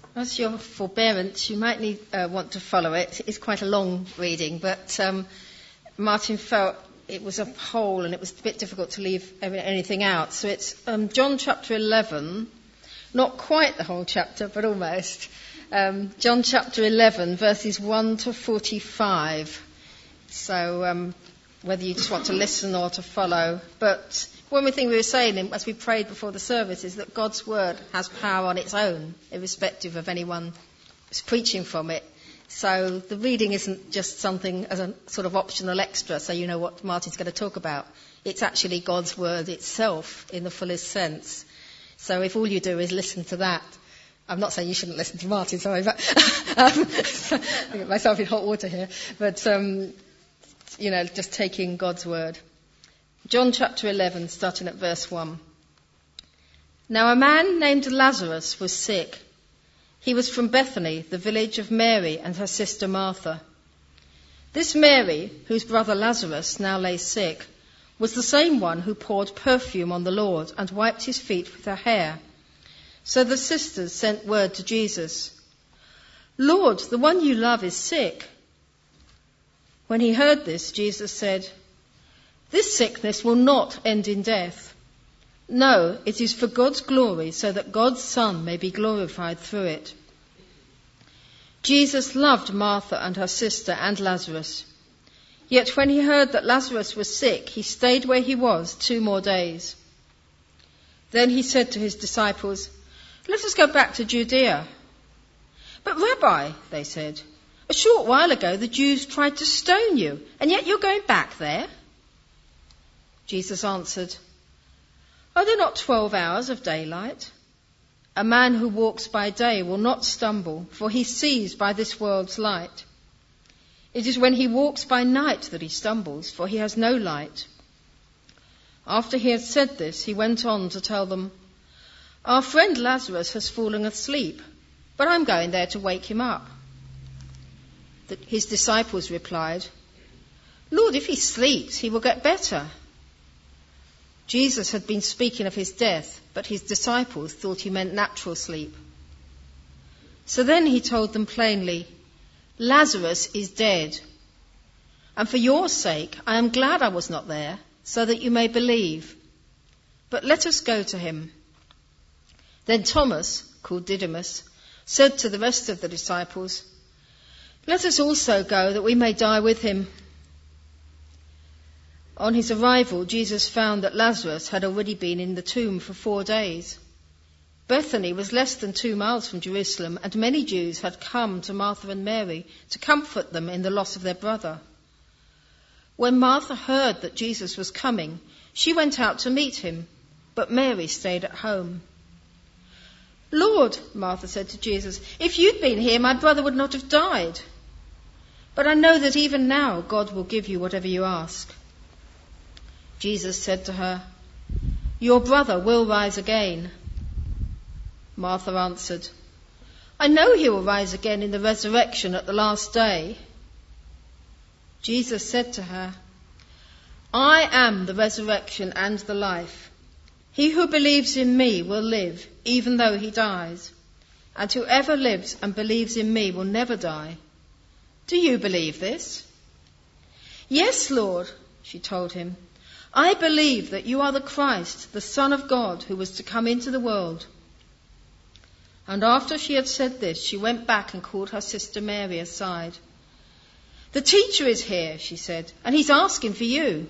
As your forbearance, you might want to follow it. It's quite a long reading, but Martin felt it was a whole and it was a bit difficult to leave anything out. So it's John chapter 11, not quite the whole chapter, but almost. John chapter 11, verses 1 to 45. So whether you just want to listen or to follow. But one thing we were saying as we prayed before the service is that God's word has power on its own, irrespective of anyone who's preaching from it. So the reading isn't just something as a sort of optional extra, so you know what Martin's going to talk about. It's actually God's word itself in the fullest sense. So if all you do is listen to that, I'm not saying you shouldn't listen to Martin, sorry, but I get myself in hot water here. But, just taking God's word. John chapter 11, starting at verse 1. Now a man named Lazarus was sick. He was from Bethany, the village of Mary and her sister Martha. This Mary, whose brother Lazarus now lay sick, was the same one who poured perfume on the Lord and wiped his feet with her hair. So the sisters sent word to Jesus, "Lord, the one you love is sick." When he heard this, Jesus said, "This sickness will not end in death. No, it is for God's glory, so that God's Son may be glorified through it." Jesus loved Martha and her sister and Lazarus. Yet when he heard that Lazarus was sick, he stayed where he was 2 more days. Then he said to his disciples, "Let us go back to Judea." "But Rabbi," they said, "a short while ago the Jews tried to stone you, and yet you're going back there?" Jesus answered, "Are there not 12 hours of daylight? A man who walks by day will not stumble, for he sees by this world's light. It is when he walks by night that he stumbles, for he has no light." After he had said this, he went on to tell them, "Our friend Lazarus has fallen asleep, but I'm going there to wake him up." His disciples replied, "Lord, if he sleeps, he will get better." Jesus had been speaking of his death, but his disciples thought he meant natural sleep. So then he told them plainly, "Lazarus is dead. And for your sake, I am glad I was not there, so that you may believe. But let us go to him." Then Thomas, called Didymus, said to the rest of the disciples, "Let us also go, that we may die with him." On his arrival, Jesus found that Lazarus had already been in the tomb for 4 days. Bethany was less than 2 miles from Jerusalem, and many Jews had come to Martha and Mary to comfort them in the loss of their brother. When Martha heard that Jesus was coming, she went out to meet him, but Mary stayed at home. "Lord," Martha said to Jesus, "if you'd been here, my brother would not have died. But I know that even now God will give you whatever you ask." Jesus said to her, "Your brother will rise again." Martha answered, "I know he will rise again in the resurrection at the last day." Jesus said to her, "I am the resurrection and the life. He who believes in me will live, even though he dies. And whoever lives and believes in me will never die. Do you believe this?" "Yes, Lord," she told him. "I believe that you are the Christ, the Son of God, who was to come into the world." And after she had said this, she went back and called her sister Mary aside. "The teacher is here," she said, "and he's asking for you."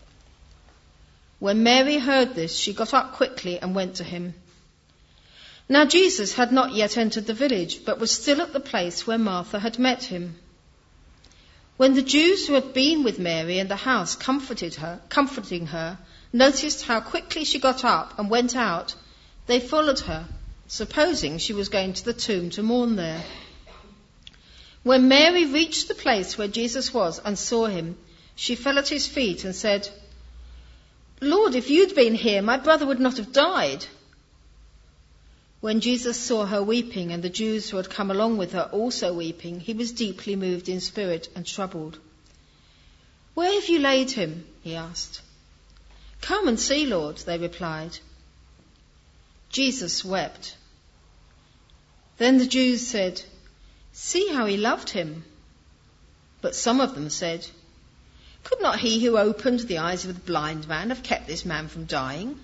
When Mary heard this, she got up quickly and went to him. Now Jesus had not yet entered the village, but was still at the place where Martha had met him. When the Jews who had been with Mary in the house comforting her, noticed how quickly she got up and went out, they followed her, supposing she was going to the tomb to mourn there. When Mary reached the place where Jesus was and saw him, she fell at his feet and said, "Lord, if you'd been here, my brother would not have died." When Jesus saw her weeping and the Jews who had come along with her also weeping, he was deeply moved in spirit and troubled. "Where have you laid him?" he asked. "Come and see, Lord," they replied. Jesus wept. Then the Jews said, "See how he loved him." But some of them said, "Could not he who opened the eyes of the blind man have kept this man from dying?"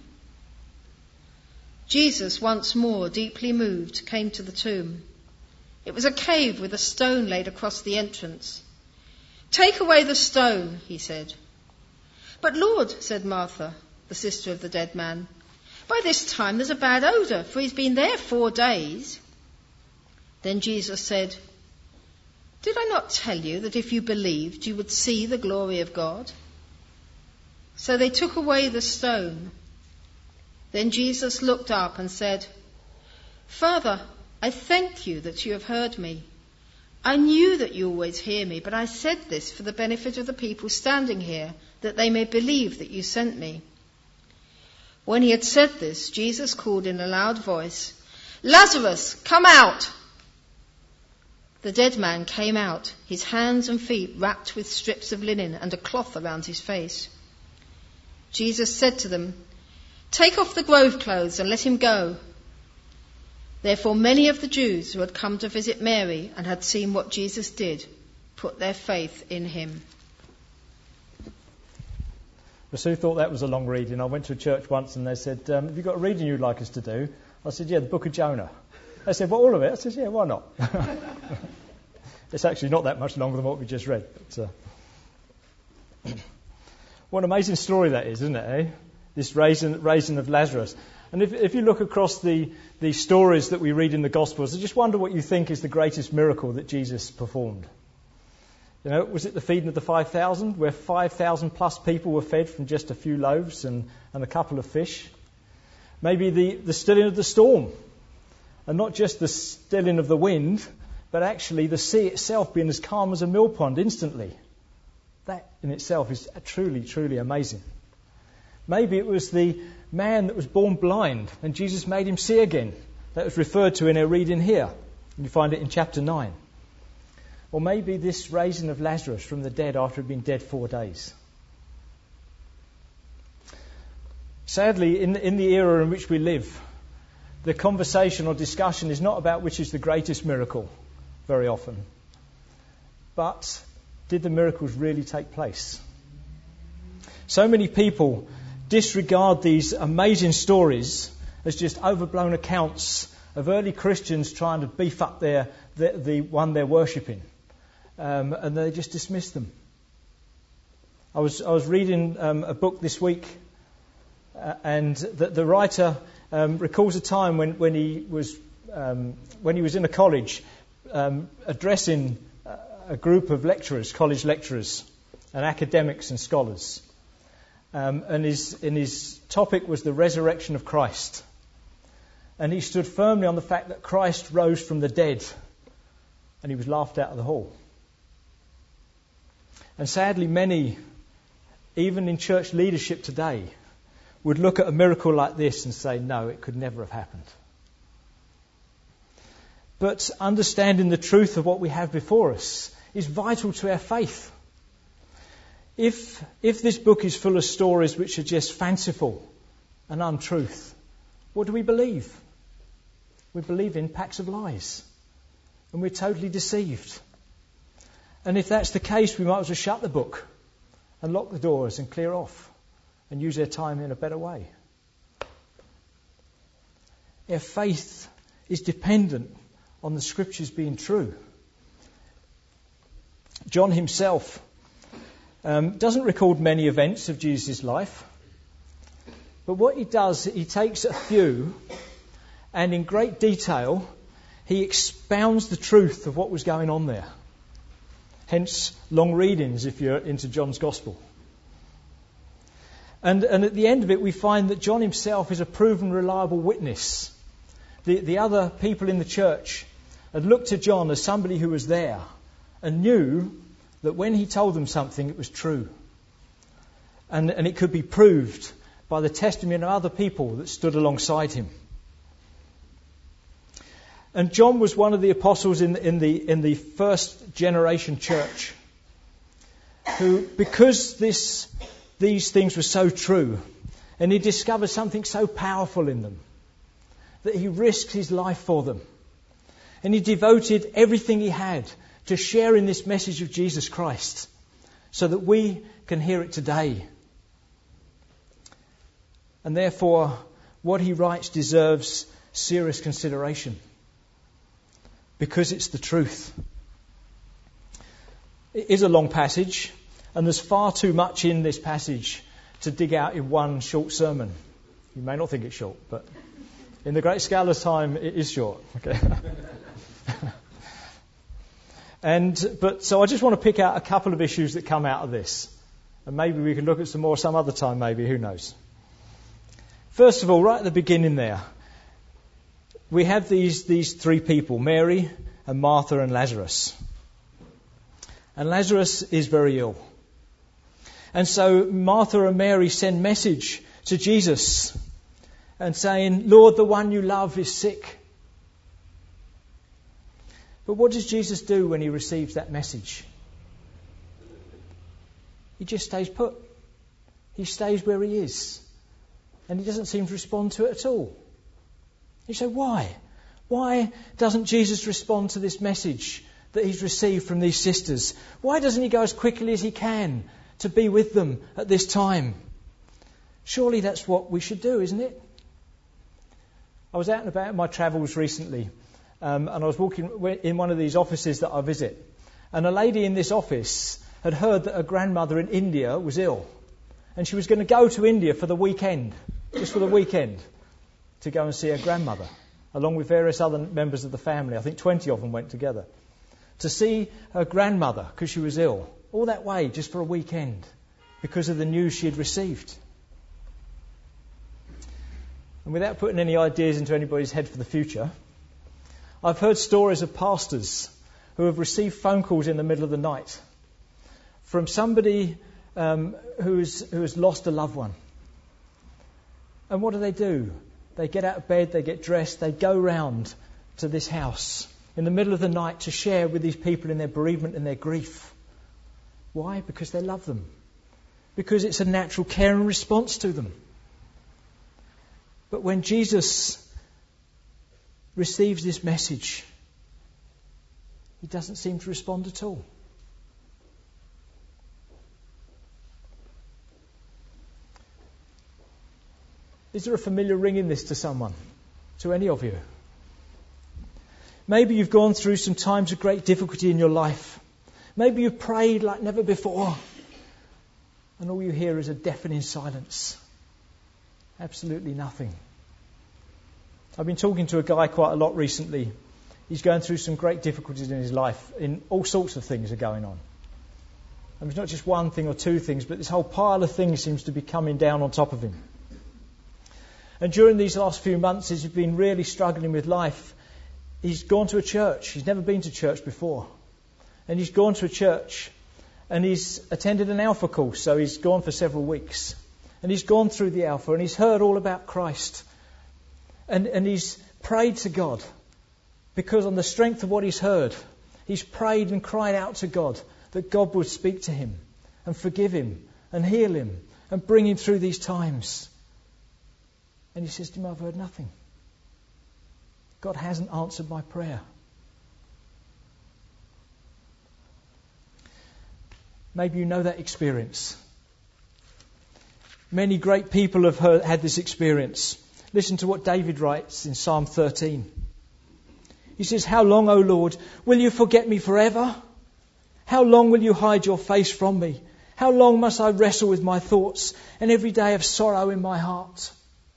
Jesus, once more deeply moved, came to the tomb. It was a cave with a stone laid across the entrance. "Take away the stone," he said. "But Lord," said Martha, the sister of the dead man, "by this time there's a bad odour, for he's been there 4 days." Then Jesus said, "Did I not tell you that if you believed, you would see the glory of God?" So they took away the stone. Then Jesus looked up and said, "Father, I thank you that you have heard me. I knew that you always hear me, but I said this for the benefit of the people standing here, that they may believe that you sent me." When he had said this, Jesus called in a loud voice, "Lazarus, come out!" The dead man came out, his hands and feet wrapped with strips of linen and a cloth around his face. Jesus said to them, "Take off the grave clothes and let him go." Therefore many of the Jews who had come to visit Mary and had seen what Jesus did put their faith in him. Sue thought that was a long reading. I went to a church once and they said, "Have you got a reading you'd like us to do?" I said, "Yeah, the book of Jonah." They said, "Well, all of it?" I said, "Yeah, why not?" It's actually not that much longer than what we just read. But, what an amazing story that is, isn't it, eh? This raising of Lazarus. And if you look across the stories that we read in the Gospels, I just wonder what you think is the greatest miracle that Jesus performed. You know, was it the feeding of the 5,000, where 5,000 plus people were fed from just a few loaves and a couple of fish? Maybe the stilling of the storm, and not just the stilling of the wind, but actually the sea itself being as calm as a mill pond instantly. That in itself is truly, truly amazing. Maybe it was the man that was born blind and Jesus made him see again. That was referred to in our reading here. You find it in chapter 9. Or maybe this raising of Lazarus from the dead after he'd been dead 4 days. Sadly, in the era in which we live, the conversation or discussion is not about which is the greatest miracle very often, but did the miracles really take place? So many people disregard these amazing stories as just overblown accounts of early Christians trying to beef up the one they're worshipping, and they just dismiss them. I was reading a book this week, and the writer recalls a time when he was in a college addressing a group of lecturers, college lecturers, and academics and scholars. And his topic was the resurrection of Christ. And he stood firmly on the fact that Christ rose from the dead, and he was laughed out of the hall. And sadly, many, even in church leadership today, would look at a miracle like this and say, no, it could never have happened. But understanding the truth of what we have before us is vital to our faith. If this book is full of stories which are just fanciful and untruth, what do we believe? We believe in packs of lies, and we're totally deceived. And if that's the case, we might as well shut the book and lock the doors and clear off and use our time in a better way. Our faith is dependent on the Scriptures being true. John himself doesn't record many events of Jesus' life, but what he does, he takes a few and in great detail he expounds the truth of what was going on there. Hence long readings if you're into John's Gospel. And at the end of it we find that John himself is a proven reliable witness. The other people in the church had looked to John as somebody who was there and knew that when he told them something, it was true. And it could be proved by the testimony of other people that stood alongside him. And John was one of the apostles in the first generation church who, because these things were so true, and he discovered something so powerful in them, that he risked his life for them. And he devoted everything he had to sharing this message of Jesus Christ so that we can hear it today. And therefore, what he writes deserves serious consideration because it's the truth. It is a long passage, and there's far too much in this passage to dig out in one short sermon. You may not think it's short, but in the great scale of time, it is short. Okay. So I just want to pick out a couple of issues that come out of this. And maybe we can look at some more some other time, maybe, who knows. First of all, right at the beginning there, we have these three people, Mary and Martha and Lazarus. And Lazarus is very ill. And so Martha and Mary send message to Jesus and saying, Lord, the one you love is sick. But what does Jesus do when he receives that message? He just stays put. He stays where he is. And he doesn't seem to respond to it at all. You say, why? Why doesn't Jesus respond to this message that he's received from these sisters? Why doesn't he go as quickly as he can to be with them at this time? Surely that's what we should do, isn't it? I was out and about in my travels recently, and I was walking in one of these offices that I visit. And a lady in this office had heard that her grandmother in India was ill. And she was going to go to India for the weekend, just for the weekend, to go and see her grandmother, along with various other members of the family. I think 20 of them went together. To see her grandmother, because she was ill, all that way, just for a weekend, because of the news she had received. And without putting any ideas into anybody's head for the future, I've heard stories of pastors who have received phone calls in the middle of the night from somebody who has lost a loved one. And what do? They get out of bed, they get dressed, they go round to this house in the middle of the night to share with these people in their bereavement and their grief. Why? Because they love them. Because it's a natural care and response to them. But when Jesus receives this message, he doesn't seem to respond at all. Is there a familiar ring in this to someone? To any of you? Maybe you've gone through some times of great difficulty in your life. Maybe you've prayed like never before. And all you hear is a deafening silence. Absolutely nothing. I've been talking to a guy quite a lot recently. He's going through some great difficulties in his life. In all sorts of things are going on. And it's not just one thing or two things, but this whole pile of things seems to be coming down on top of him. And during these last few months, as he's been really struggling with life, he's gone to a church. He's never been to church before. And he's gone to a church and he's attended an Alpha course. So he's gone for several weeks. And he's gone through the Alpha and he's heard all about Christ. And he's prayed to God because on the strength of what he's heard, he's prayed and cried out to God that God would speak to him and forgive him and heal him and bring him through these times. And he says to him, I've heard nothing. God hasn't answered my prayer. Maybe you know that experience. Many great people have had this experience. Listen to what David writes in Psalm 13. He says, How long, O Lord, will you forget me forever? How long will you hide your face from me? How long must I wrestle with my thoughts and every day have sorrow in my heart?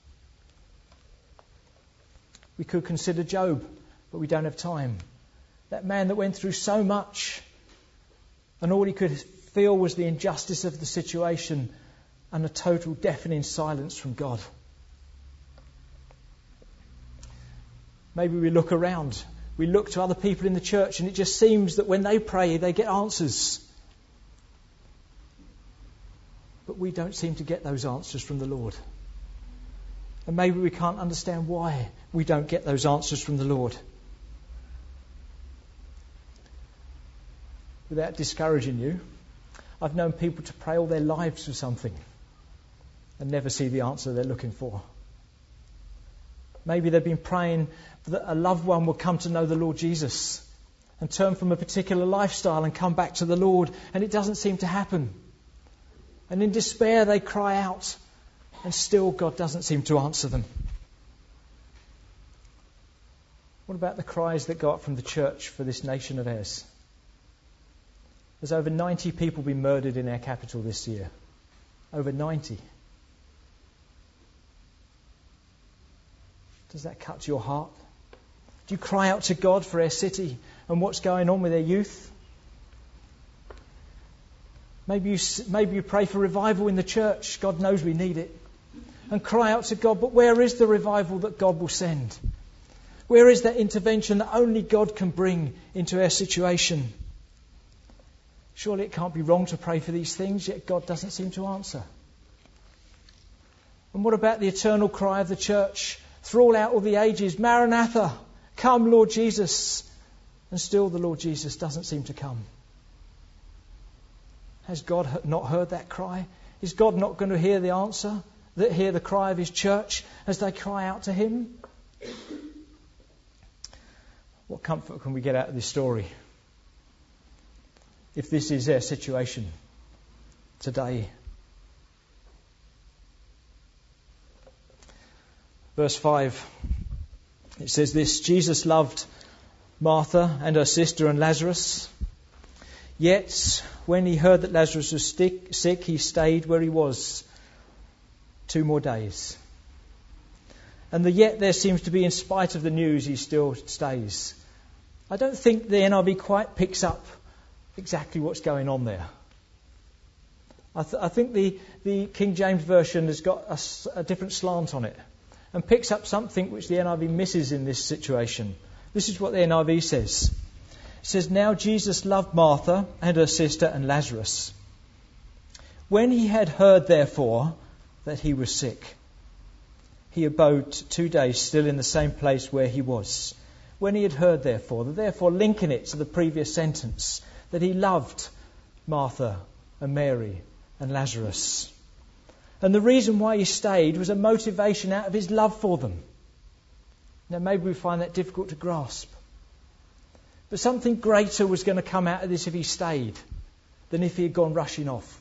We could consider Job, but we don't have time. That man that went through so much and all he could feel was the injustice of the situation and a total deafening silence from God. Maybe we look around. We look to other people in the church and it just seems that when they pray, they get answers. But we don't seem to get those answers from the Lord. And maybe we can't understand why we don't get those answers from the Lord. Without discouraging you, I've known people to pray all their lives for something and never see the answer they're looking for. Maybe they've been praying that a loved one will come to know the Lord Jesus and turn from a particular lifestyle and come back to the Lord, and it doesn't seem to happen. And in despair they cry out, and still God doesn't seem to answer them. What about the cries that go up from the church for this nation of ours? There's over 90 people been murdered in our capital this year. Over 90. Does that cut your heart? Do you cry out to God for our city and what's going on with our youth? Maybe you pray for revival in the church. God knows we need it. And cry out to God, but where is the revival that God will send? Where is that intervention that only God can bring into our situation? Surely it can't be wrong to pray for these things, yet God doesn't seem to answer. And what about the eternal cry of the church throughout all the ages? Maranatha, come Lord Jesus. And still the Lord Jesus doesn't seem to come. Has God not heard that cry? Is God not going to hear the answer? Hear the cry of his church as they cry out to him? What comfort can we get out of this story? If this is their situation today. Verse 5, it says this: Jesus loved Martha and her sister and Lazarus. Yet when he heard that Lazarus was sick, he stayed where he was 2 more days. And the yet there seems to be, in spite of the news, he still stays. I don't think the NIV quite picks up exactly what's going on there. I think the King James Version has got a different slant on it and picks up something which the NIV misses in this situation. This is what the NIV says. It says, now Jesus loved Martha and her sister and Lazarus. When he had heard, therefore, that he was sick, he abode 2 days still in the same place where he was. When he had heard, therefore linking it to the previous sentence, that he loved Martha and Mary and Lazarus. And the reason why he stayed was a motivation out of his love for them. Now maybe we find that difficult to grasp. But something greater was going to come out of this if he stayed than if he had gone rushing off.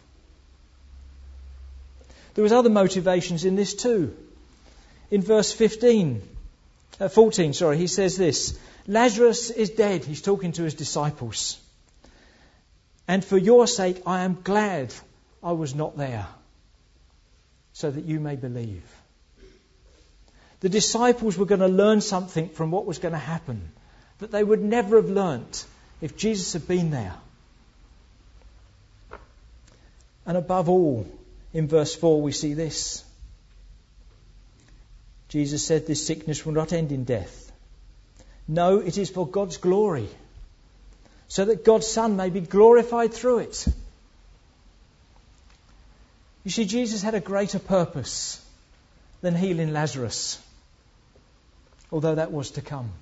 There was other motivations in this too. In verse 14, he says this: Lazarus is dead. He's talking to his disciples. And for your sake I am glad I was not there, so that you may believe. The disciples were going to learn something from what was going to happen that they would never have learnt if Jesus had been there. And above all, in verse 4 we see this. Jesus said this sickness will not end in death. No, it is for God's glory, so that God's Son may be glorified through it. You see, Jesus had a greater purpose than healing Lazarus, although that was to come.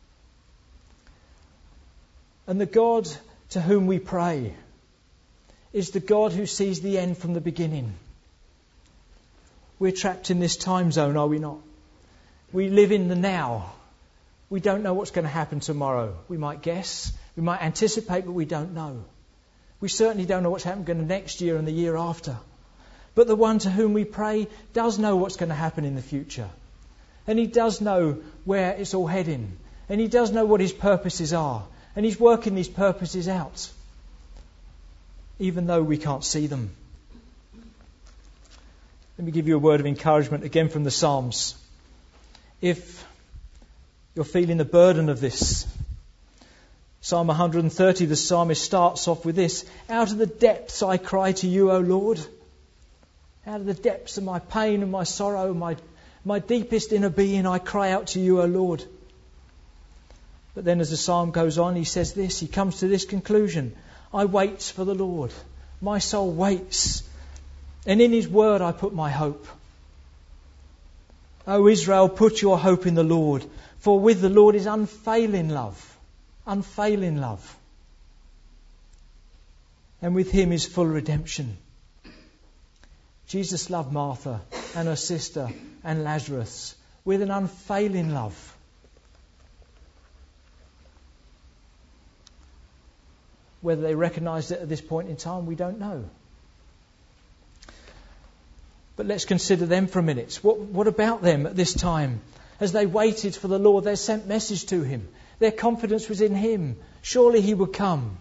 And the God to whom we pray is the God who sees the end from the beginning. We're trapped in this time zone, are we not? We live in the now. We don't know what's going to happen tomorrow. We might guess, we might anticipate, but we don't know. We certainly don't know what's happening next year and the year after. But the one to whom we pray does know what's going to happen in the future. And he does know where it's all heading. And he does know what his purposes are. And he's working these purposes out, even though we can't see them. Let me give you a word of encouragement again from the Psalms. If you're feeling the burden of this, Psalm 130, the psalmist starts off with this: out of the depths I cry to you, O Lord. Out of the depths of my pain and my sorrow, my deepest inner being, I cry out to you, O Lord. But then as the psalm goes on, he says this, he comes to this conclusion: I wait for the Lord. My soul waits. And in his word I put my hope. O Israel, put your hope in the Lord, for with the Lord is unfailing love. Unfailing love. And with him is full redemption. Jesus loved Martha and her sister and Lazarus with an unfailing love. Whether they recognised it at this point in time, we don't know. But let's consider them for a minute. What about them at this time? As they waited for the Lord, they sent message to him. Their confidence was in him. Surely he would come.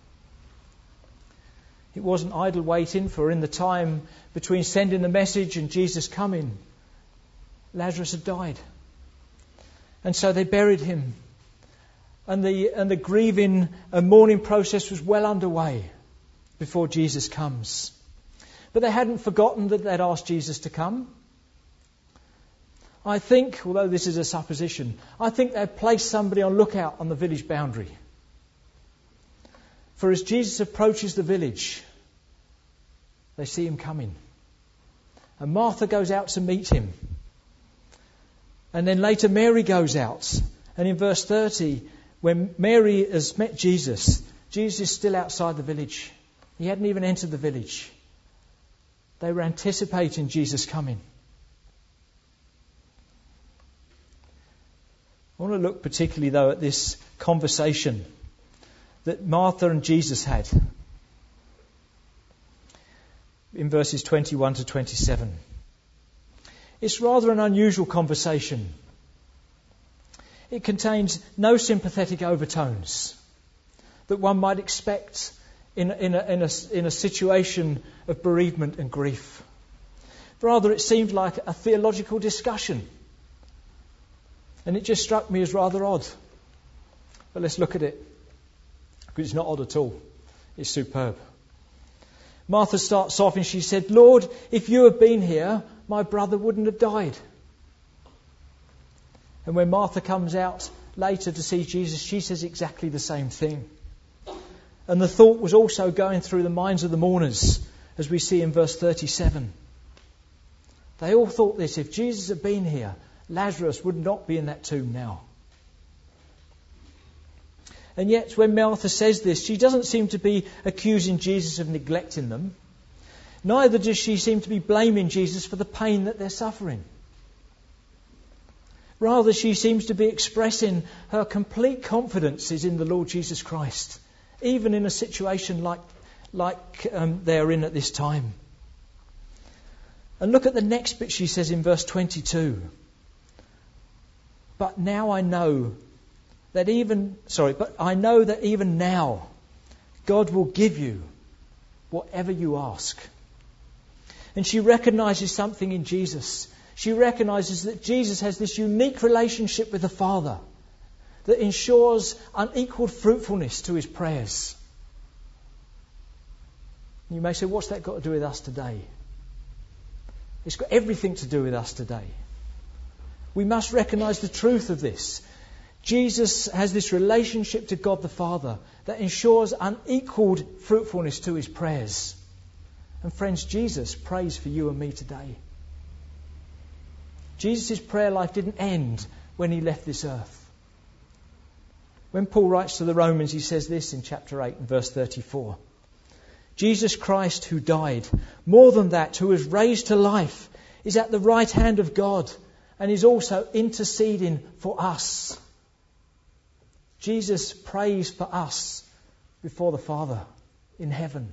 It wasn't idle waiting, for in the time between sending the message and Jesus coming, Lazarus had died. And so they buried him. And the grieving and mourning process was well underway before Jesus comes. But they hadn't forgotten that they'd asked Jesus to come. I think, although this is a supposition, I think they'd placed somebody on lookout on the village boundary. For as Jesus approaches the village, they see him coming. And Martha goes out to meet him. And then later Mary goes out. And in verse 30, when Mary has met Jesus, Jesus is still outside the village. He hadn't even entered the village. They were anticipating Jesus coming. I want to look particularly, though, at this conversation that Martha and Jesus had in verses 21 to 27. It's rather an unusual conversation. It contains no sympathetic overtones that one might expect in a situation of bereavement and grief. Rather, it seemed like a theological discussion. And it just struck me as rather odd. But let's look at it. Because it's not odd at all. It's superb. Martha starts off and she said, "Lord, if you had been here, my brother wouldn't have died." And when Martha comes out later to see Jesus, she says exactly the same thing. And the thought was also going through the minds of the mourners, as we see in verse 37. They all thought this: if Jesus had been here, Lazarus would not be in that tomb now. And yet when Martha says this, she doesn't seem to be accusing Jesus of neglecting them. Neither does she seem to be blaming Jesus for the pain that they're suffering. Rather, she seems to be expressing her complete confidence in the Lord Jesus Christ, even in a situation like they're in at this time. And look at the next bit she says in verse 22. But I know that even now God will give you whatever you ask. And she recognises something in Jesus. She recognises that Jesus has this unique relationship with the Father that ensures unequalled fruitfulness to his prayers. You may say, what's that got to do with us today? It's got everything to do with us today. We must recognise the truth of this. Jesus has this relationship to God the Father that ensures unequalled fruitfulness to his prayers. And friends, Jesus prays for you and me today. Jesus' prayer life didn't end when he left this earth. When Paul writes to the Romans, he says this in chapter 8 and verse 34. Jesus Christ, who died, more than that, who was raised to life, is at the right hand of God and is also interceding for us. Jesus prays for us before the Father in heaven.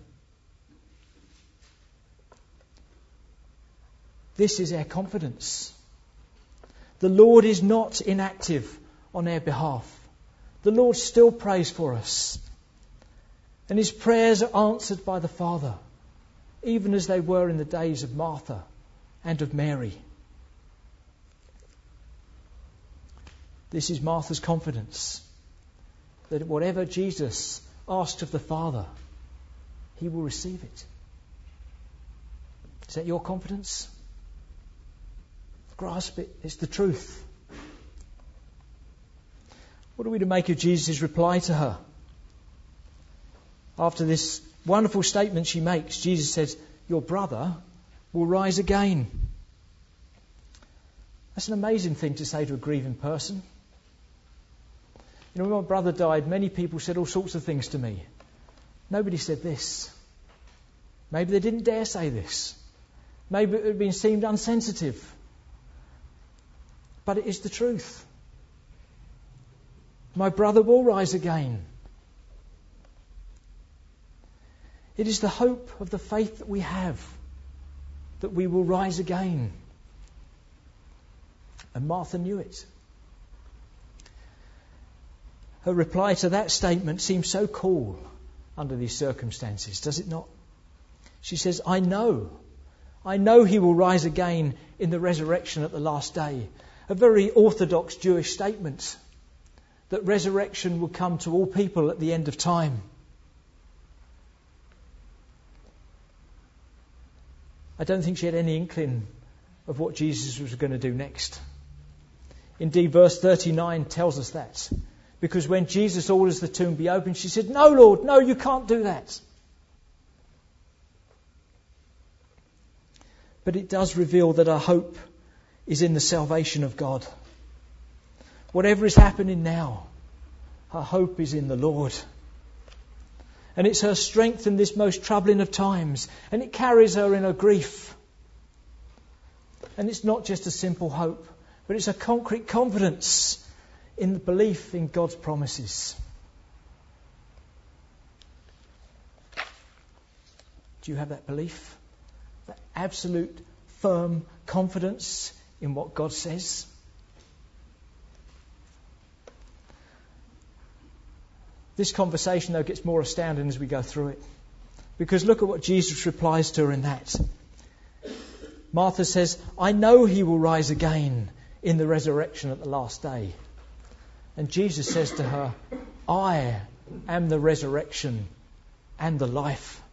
This is our confidence. The Lord is not inactive on our behalf. The Lord still prays for us. And his prayers are answered by the Father, even as they were in the days of Martha and of Mary. This is Martha's confidence, that whatever Jesus asked of the Father, he will receive it. Is that your confidence? Grasp it. It's the truth. What are we to make of Jesus' reply to her? After this wonderful statement she makes, Jesus says, "Your brother will rise again." That's an amazing thing to say to a grieving person. You know, when my brother died, many people said all sorts of things to me. Nobody said this. Maybe they didn't dare say this. Maybe it had been seemed unsensitive. but it is the truth. My brother will rise again. It is the hope of the faith that we have, that we will rise again. And Martha knew it. Her reply to that statement seems so cool under these circumstances, does it not? She says, I know he will rise again in the resurrection at the last day. A very orthodox Jewish statement, that resurrection will come to all people at the end of time. I don't think she had any inkling of what Jesus was going to do next. Indeed, verse 39 tells us that. Because when Jesus orders the tomb be opened, she said, no, Lord, no, you can't do that. But it does reveal that our hope is in the salvation of God. Whatever is happening now, her hope is in the Lord. And it's her strength in this most troubling of times. And it carries her in her grief. And it's not just a simple hope, but it's a concrete confidence in the belief in God's promises. Do you have that belief? That absolute, firm confidence in what God says? This conversation, though, gets more astounding as we go through it. Because look at what Jesus replies to her in that. Martha says, I know he will rise again in the resurrection at the last day. And Jesus says to her, I am the resurrection and the life.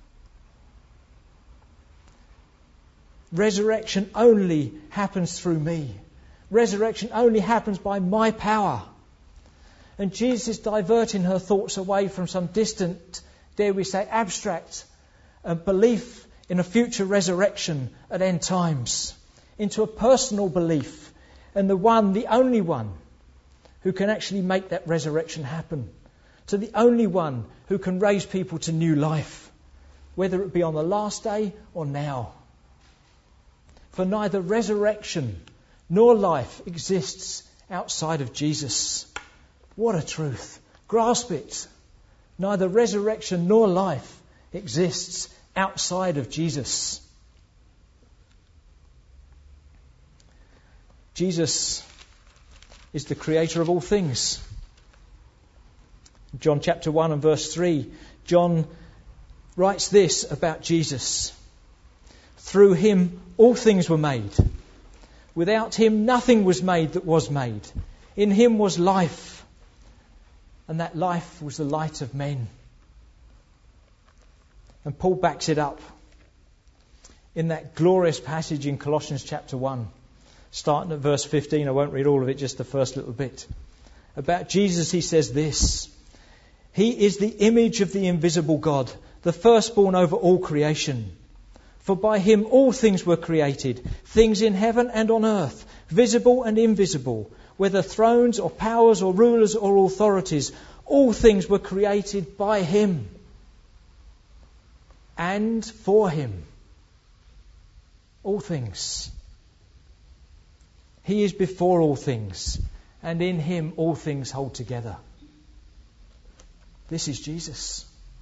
Resurrection only happens through me. Resurrection only happens by my power. And Jesus is diverting her thoughts away from some distant, dare we say, abstract belief in a future resurrection at end times, into a personal belief in the one, the only one, who can actually make that resurrection happen, to the only one who can raise people to new life, whether it be on the last day or now. For neither resurrection nor life exists outside of Jesus. What a truth. Grasp it. Neither resurrection nor life exists outside of Jesus. Jesus is the creator of all things. John chapter 1 and verse 3, John writes this about Jesus. Through him all things were made. Without him nothing was made that was made. In him was life, and that life was the light of men. And Paul backs it up in that glorious passage in Colossians chapter 1, starting at verse 15. I won't read all of it, just the first little bit. About Jesus he says this: He is the image of the invisible God, the firstborn over all creation. For by him all things were created, things in heaven and on earth, visible and invisible, whether thrones or powers or rulers or authorities, all things were created by him and for him. All things. He is before all things, and in him all things hold together. This is Jesus.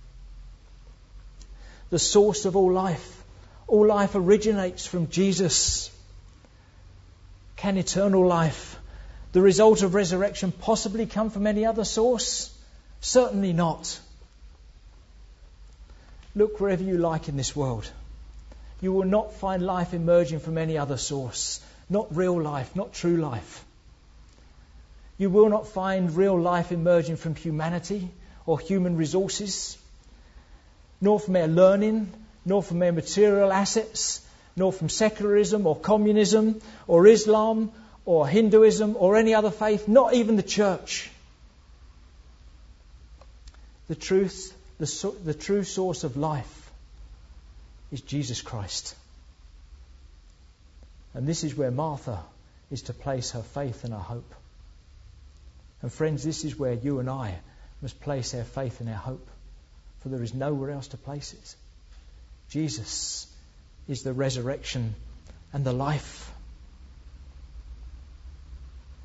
The source of all life. All life originates from Jesus. Can eternal life, the result of resurrection, possibly come from any other source? Certainly not. Look wherever you like in this world. You will not find life emerging from any other source. Not real life, not true life. You will not find real life emerging from humanity or human resources, nor from their learning, nor from their material assets, nor from secularism or communism or Islam or Hinduism or any other faith, not even the church. The true source of life is Jesus Christ. And this is where Martha is to place her faith and her hope. And friends, this is where you and I must place our faith and our hope. For there is nowhere else to place it. Jesus is the resurrection and the life.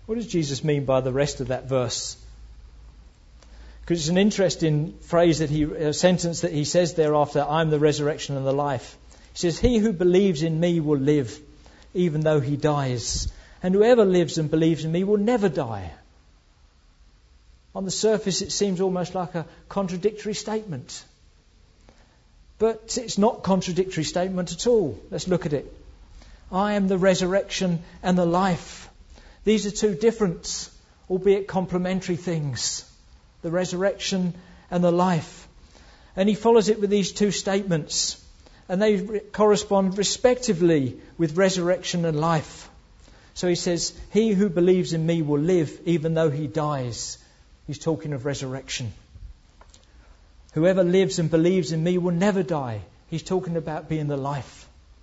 What does Jesus mean by the rest of that verse? Because it's an interesting phrase a sentence that he says thereafter, I'm the resurrection and the life. He says, he who believes in me will live, even though he dies. And whoever lives and believes in me will never die. On the surface, it seems almost like a contradictory statement. But it's not a contradictory statement at all. Let's look at it. I am the resurrection and the life. These are two different, albeit complementary things. The resurrection and the life. And he follows it with these two statements. And they correspond respectively with resurrection and life. So he says, he who believes in me will live even though he dies. He's talking of resurrection. Whoever lives and believes in me will never die. He's talking about being the life.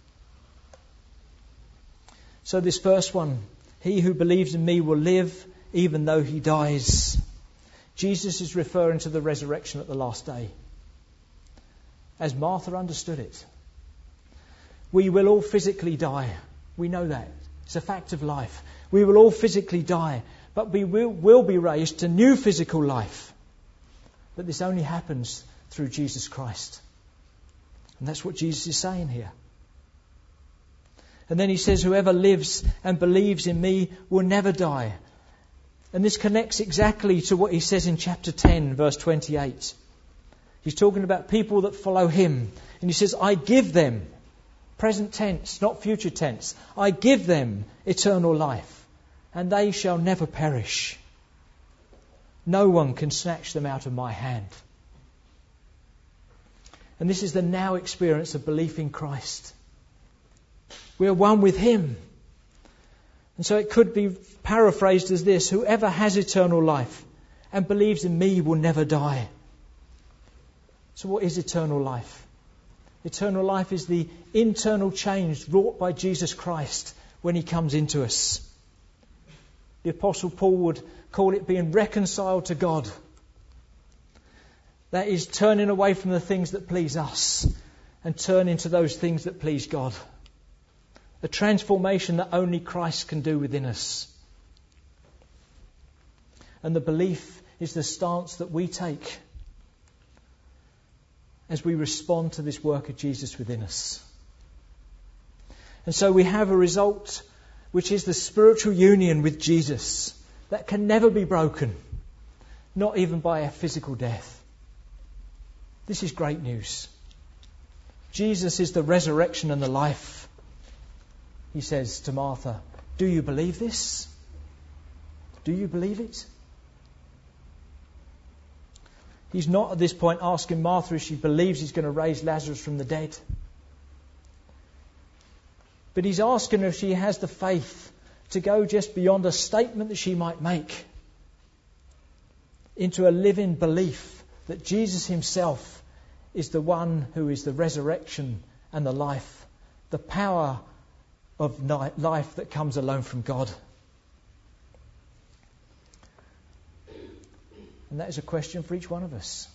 So this first one, he who believes in me will live even though he dies. Jesus is referring to the resurrection at the last day. As Martha understood it. We will all physically die. We know that. It's a fact of life. We will all physically die. But we will be raised to new physical life. But this only happens through Jesus Christ. And that's what Jesus is saying here. And then he says, whoever lives and believes in me will never die. And this connects exactly to what he says in chapter 10, verse 28. He's talking about people that follow him. And he says, I give them, present tense, not future tense, I give them eternal life, and they shall never perish. No one can snatch them out of my hand. And this is the now experience of belief in Christ. We are one with him. And so it could be paraphrased as this: whoever has eternal life and believes in me will never die. So what is eternal life? Eternal life is the internal change wrought by Jesus Christ when he comes into us. The Apostle Paul would call it being reconciled to God. That is turning away from the things that please us and turning to those things that please God. A transformation that only Christ can do within us. And the belief is the stance that we take as we respond to this work of Jesus within us. And so we have a result which is the spiritual union with Jesus that can never be broken, not even by a physical death. This is great news. Jesus is the resurrection and the life. He says to Martha, do you believe this? Do you believe it? He's not at this point asking Martha if she believes he's going to raise Lazarus from the dead. But he's asking her if she has the faith to go just beyond a statement that she might make into a living belief that Jesus himself is the one who is the resurrection and the life, the power of life that comes alone from God. And that is a question for each one of us.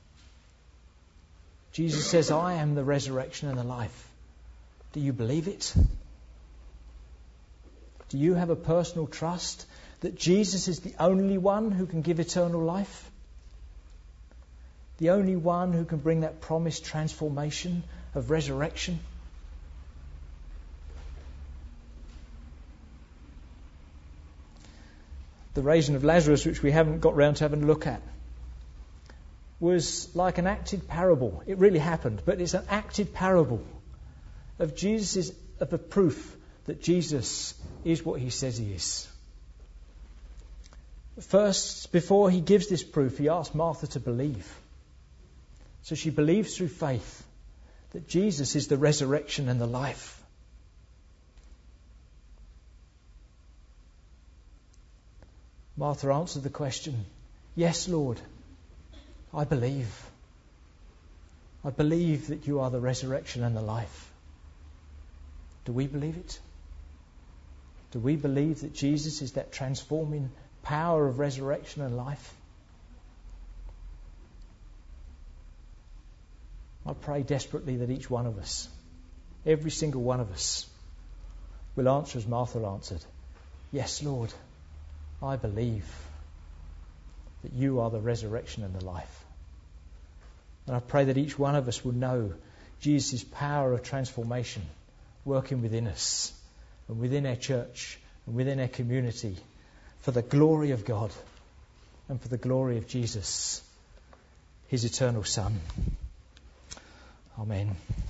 Jesus says, I am the resurrection and the life. Do you believe it? Do you have a personal trust that Jesus is the only one who can give eternal life? The only one who can bring that promised transformation of resurrection? The raising of Lazarus, which we haven't got round to having a look at, was like an acted parable. It really happened, but it's an acted parable of the proof that Jesus is what he says he is. First, before he gives this proof, he asks Martha to believe. So she believes through faith that Jesus is the resurrection and the life. Martha answered the question, yes, Lord, I believe. I believe that you are the resurrection and the life. Do we believe it? Do we believe that Jesus is that transforming power of resurrection and life? I pray desperately that each one of us, every single one of us, will answer as Martha answered, yes, Lord, I believe that you are the resurrection and the life. And I pray that each one of us will know Jesus' power of transformation working within us and within our church and within our community for the glory of God and for the glory of Jesus, his eternal Son. Amen.